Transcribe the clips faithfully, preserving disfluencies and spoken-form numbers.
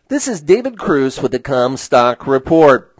This is David Cruz with the Comstock Report.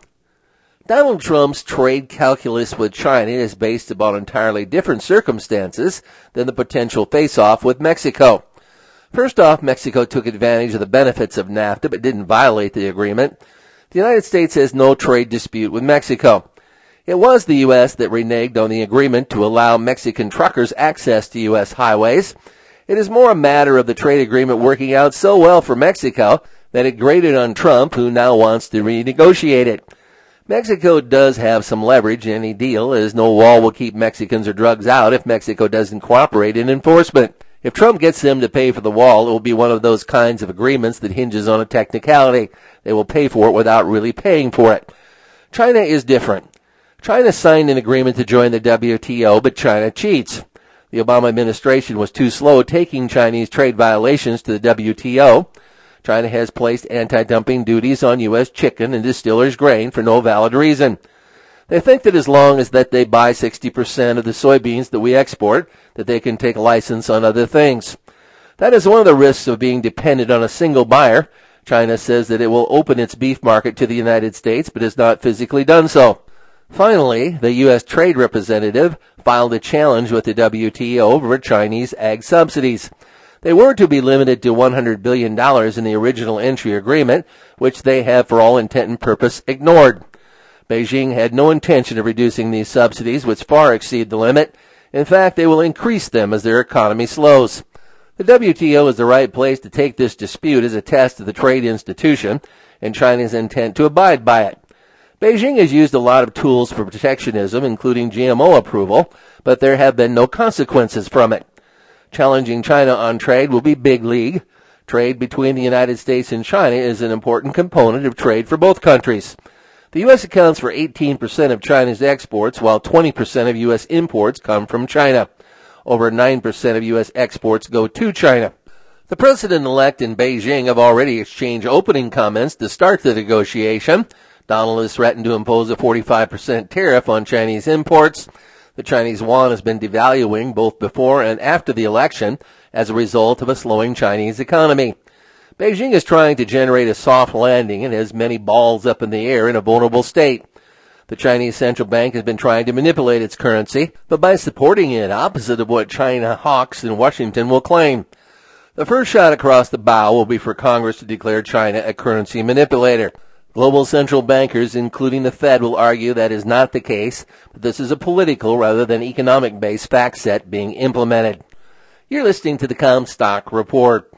Donald Trump's trade calculus with China is based upon entirely different circumstances than the potential face-off with Mexico. First off, Mexico took advantage of the benefits of NAFTA but didn't violate the agreement. The United States has no trade dispute with Mexico. It was the U S that reneged on the agreement to allow Mexican truckers access to U S highways. It is more a matter of the trade agreement working out so well for Mexico that it grated on Trump, who now wants to renegotiate it. Mexico does have some leverage in any deal, as no wall will keep Mexicans or drugs out if Mexico doesn't cooperate in enforcement. If Trump gets them to pay for the wall, it will be one of those kinds of agreements that hinges on a technicality. They will pay for it without really paying for it. China is different. China signed an agreement to join the W T O, but China cheats. The Obama administration was too slow taking Chinese trade violations to the W T O. China has placed anti-dumping duties on U S chicken and distillers' grain for no valid reason. They think that as long as that they buy sixty percent of the soybeans that we export, that they can take a license on other things. That is one of the risks of being dependent on a single buyer. China says that it will open its beef market to the United States, but has not physically done so. Finally, the U S trade representative filed a challenge with the W T O over Chinese ag subsidies. They were to be limited to one hundred billion dollars in the original entry agreement, which they have for all intent and purpose ignored. Beijing had no intention of reducing these subsidies, which far exceed the limit. In fact, they will increase them as their economy slows. The W T O is the right place to take this dispute as a test of the trade institution and China's intent to abide by it. Beijing has used a lot of tools for protectionism, including G M O approval, but there have been no consequences from it. Challenging China on trade will be big league. Trade between the United States and China is an important component of trade for both countries. The U S accounts for eighteen percent of China's exports, while twenty percent of U S imports come from China. Over nine percent of U S exports go to China. The president-elect in Beijing have already exchanged opening comments to start the negotiation. Donald has threatened to impose a forty-five percent tariff on Chinese imports. The Chinese yuan has been devaluing both before and after the election as a result of a slowing Chinese economy. Beijing is trying to generate a soft landing and has many balls up in the air in a vulnerable state. The Chinese central bank has been trying to manipulate its currency, but by supporting it opposite of what China hawks in Washington will claim. The first shot across the bow will be for Congress to declare China a currency manipulator. Global central bankers, including the Fed, will argue that is not the case, but this is a political rather than economic-based fact set being implemented. You're listening to the Comstock Report.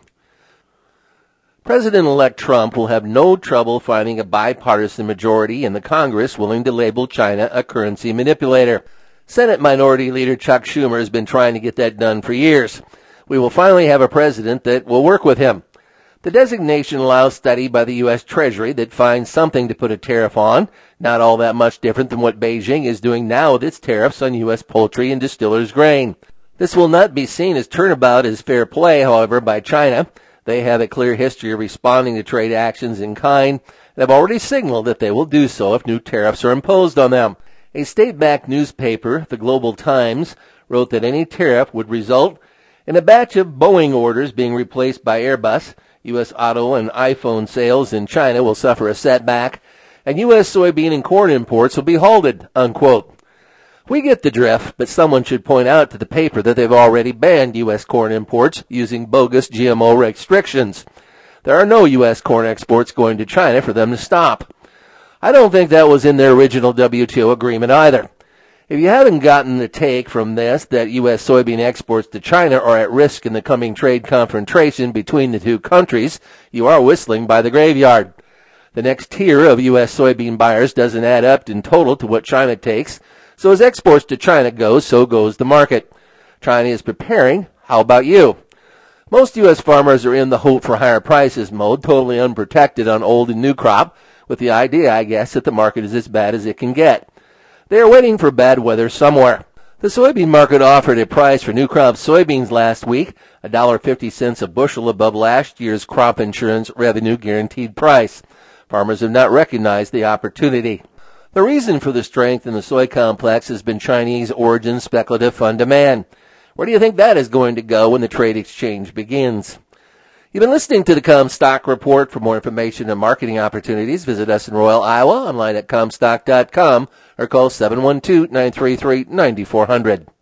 President-elect Trump will have no trouble finding a bipartisan majority in the Congress willing to label China a currency manipulator. Senate Minority Leader Chuck Schumer has been trying to get that done for years. We will finally have a president that will work with him. The designation allows study by the U S Treasury that finds something to put a tariff on, not all that much different than what Beijing is doing now with its tariffs on U S poultry and distillers' grain. This will not be seen as turnabout as fair play, however, by China. They have a clear history of responding to trade actions in kind and have already signaled that they will do so if new tariffs are imposed on them. A state-backed newspaper, the Global Times, wrote that any tariff would result in a batch of Boeing orders being replaced by Airbus. U S auto and iPhone sales in China will suffer a setback, and U S soybean and corn imports will be halted, unquote. We get the drift, but someone should point out to the paper that they've already banned U S corn imports using bogus G M O restrictions. There are no U S corn exports going to China for them to stop. I don't think that was in their original W T O agreement either. If you haven't gotten the take from this that U S soybean exports to China are at risk in the coming trade confrontation between the two countries, you are whistling by the graveyard. The next tier of U S soybean buyers doesn't add up in total to what China takes, so as exports to China go, so goes the market. China is preparing. How about you? Most U S farmers are in the hope for higher prices mode, totally unprotected on old and new crop, with the idea, I guess, that the market is as bad as it can get. They are waiting for bad weather somewhere. The soybean market offered a price for new crop soybeans last week, one dollar and fifty cents a bushel above last year's crop insurance revenue guaranteed price. Farmers have not recognized the opportunity. The reason for the strength in the soy complex has been Chinese origin speculative fund demand. Where do you think that is going to go when the trade exchange begins? You've been listening to the Comstock Report. For more information and marketing opportunities, visit us in Royal, Iowa, online at comstock dot com, or call seven one two, nine three three, nine four zero zero.